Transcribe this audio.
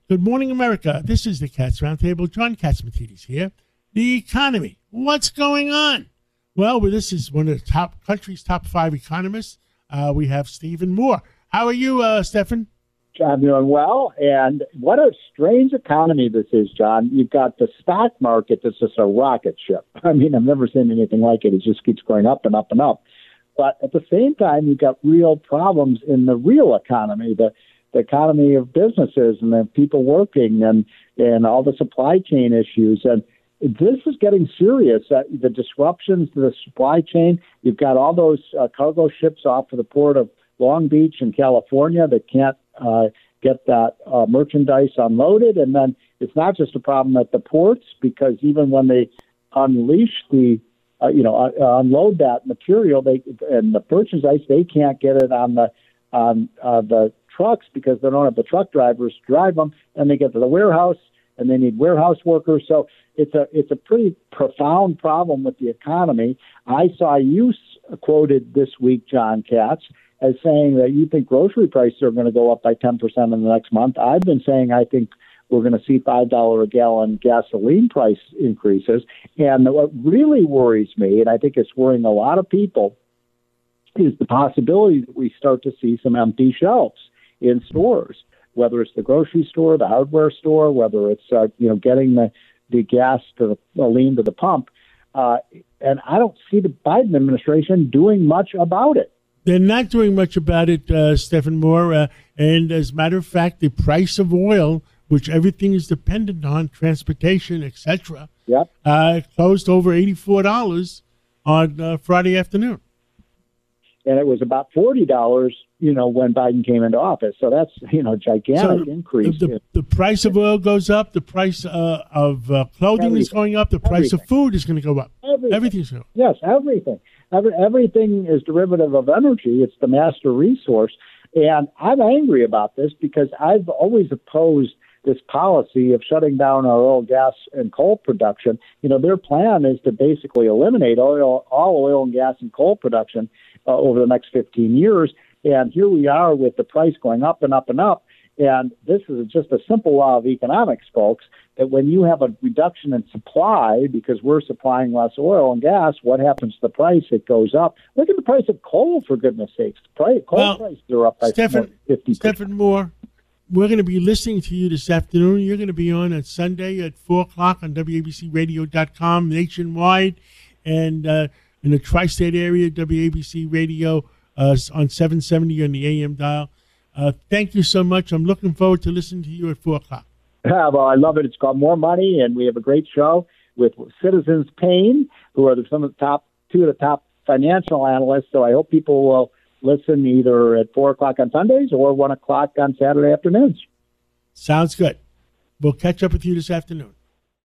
Good morning, America. This is the Cats Roundtable. John Catsimatidis here. The economy. What's going on? Well, this is one of the country's top 5 economists. We have Stephen Moore. How are you, Stephen? I'm doing well. And what a strange economy this is, John. You've got the stock market that's just a rocket ship. I mean, I've never seen anything like it. It just keeps going up and up and up. But at the same time, you've got real problems in the real economy, the economy of businesses and the people working and all the supply chain issues. And this is getting serious. The disruptions to the supply chain, you've got all those cargo ships off of the port of Long Beach in California that can't get that merchandise unloaded. And then it's not just a problem at the ports, because even when they unleash unload that material, and the merchandise, they can't get it on the trucks because they don't have the truck drivers to drive them. And they get to the warehouse, and they need warehouse workers. So it's a pretty profound problem with the economy. I saw you quoted this week, John Katz, as saying that you think grocery prices are going to go up by 10% in the next month. I've been saying I think we're going to see $5 a gallon gasoline price increases. And what really worries me, and I think it's worrying a lot of people, is the possibility that we start to see some empty shelves in stores, whether it's the grocery store, the hardware store, whether it's getting the gasoline to the pump. And I don't see the Biden administration doing much about it. They're not doing much about it, Stephen Moore. And as a matter of fact, the price of oil, which everything is dependent on, transportation, etc., closed over $84 on Friday afternoon. And it was about $40, when Biden came into office. So that's, gigantic increase. The price of oil goes up. The price of clothing is going up. The price of food is going to go up. Everything's going up. Yes, everything. Everything is derivative of energy. It's the master resource. And I'm angry about this because I've always opposed this policy of shutting down our oil, gas, and coal production. Their plan is to basically eliminate all oil and gas and coal production over the next 15 years. And here we are with the price going up and up and up. And this is just a simple law of economics, folks, that when you have a reduction in supply because we're supplying less oil and gas, what happens to the price? It goes up. Look at the price of coal, for goodness sakes. Coal prices are up by 50%. Stephen Moore, we're going to be listening to you this afternoon. You're going to be on Sunday at 4 o'clock on WABCRadio.com nationwide, and in the tri-state area, WABC Radio on 770 on the AM dial. Thank you so much. I'm looking forward to listening to you at 4 o'clock. Well, I love it. It's called More Money, and we have a great show with Citizens Payne, who are two of the top financial analysts. So I hope people will listen either at 4 o'clock on Sundays or 1 o'clock on Saturday afternoons. Sounds good. We'll catch up with you this afternoon.